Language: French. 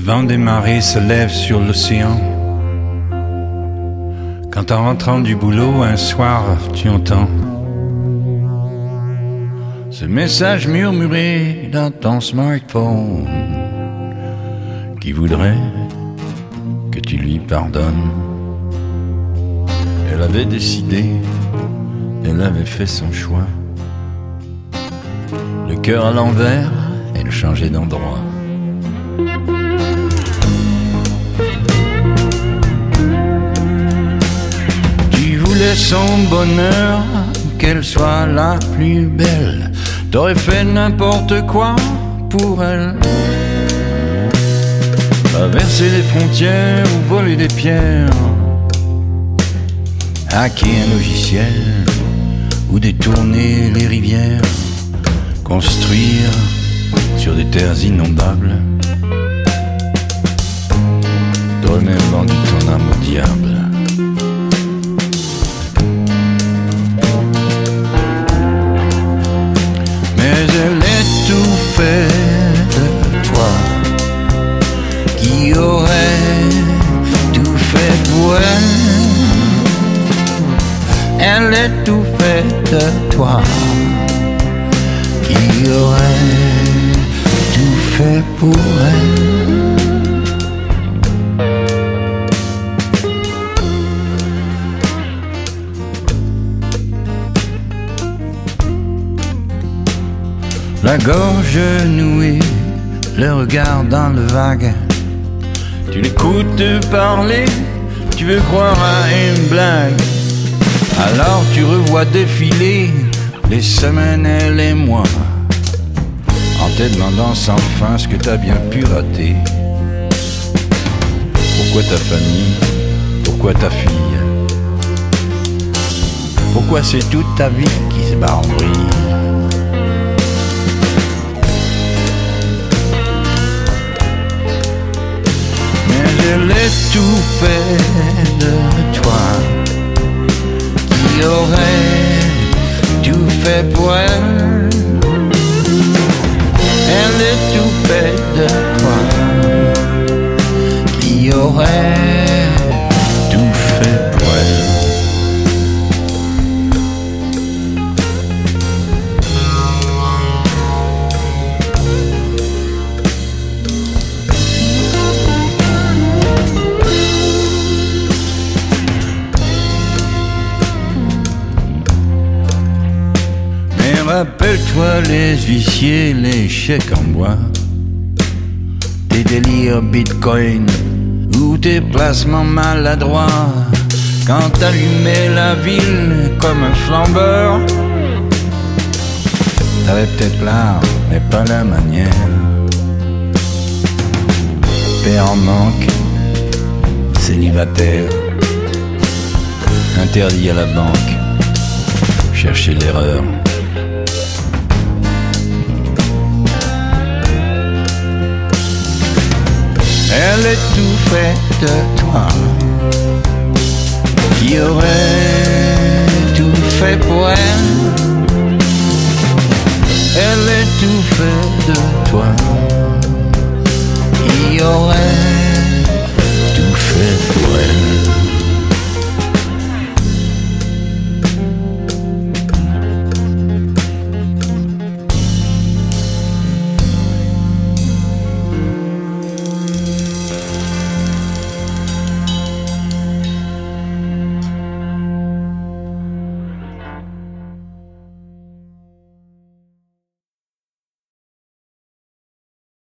vent des marées se lève sur l'océan. Quand en rentrant du boulot, un soir, tu entends ce message murmuré dans ton smartphone qui voudrait que tu lui pardonnes. Elle avait décidé, elle avait fait son choix. Le cœur à l'envers, elle changeait d'endroit. Tu voulais son bonheur, qu'elle soit la plus belle. T'aurais fait n'importe quoi pour elle. Traverser les frontières ou voler des pierres, hacker un logiciel ou détourner les rivières, construire sur des terres inondables. T'aurais même vendu ton âme au diable. Mais elle est tout fait de toi, qui aurait tout fait pour elle. Elle est tout fait de toi, qui aurait tout fait pour elle. La gorge nouée, le regard dans le vague. Tu l'écoutes parler, tu veux croire à une blague. Alors tu revois défiler les semaines et les mois, en te demandant sans fin ce que t'as bien pu rater. Pourquoi ta famille? Pourquoi ta fille? Pourquoi c'est toute ta vie qui se bat en vrille? Mais elle est tout fait de toi, qui aurait tout fait pour elle. Elle est tout fait de toi, qui aurait tout fait pour elle. Rappelle-toi les huissiers, les chèques en bois, tes délires bitcoin ou tes placements maladroits. Quand t'allumais la ville comme un flambeur, t'avais peut-être l'art, mais pas la manière. Père en manque, célibataire, interdit à la banque, chercher l'erreur. Elle est tout fait de toi, qui aurait tout fait pour elle. Elle est tout fait de toi, qui aurait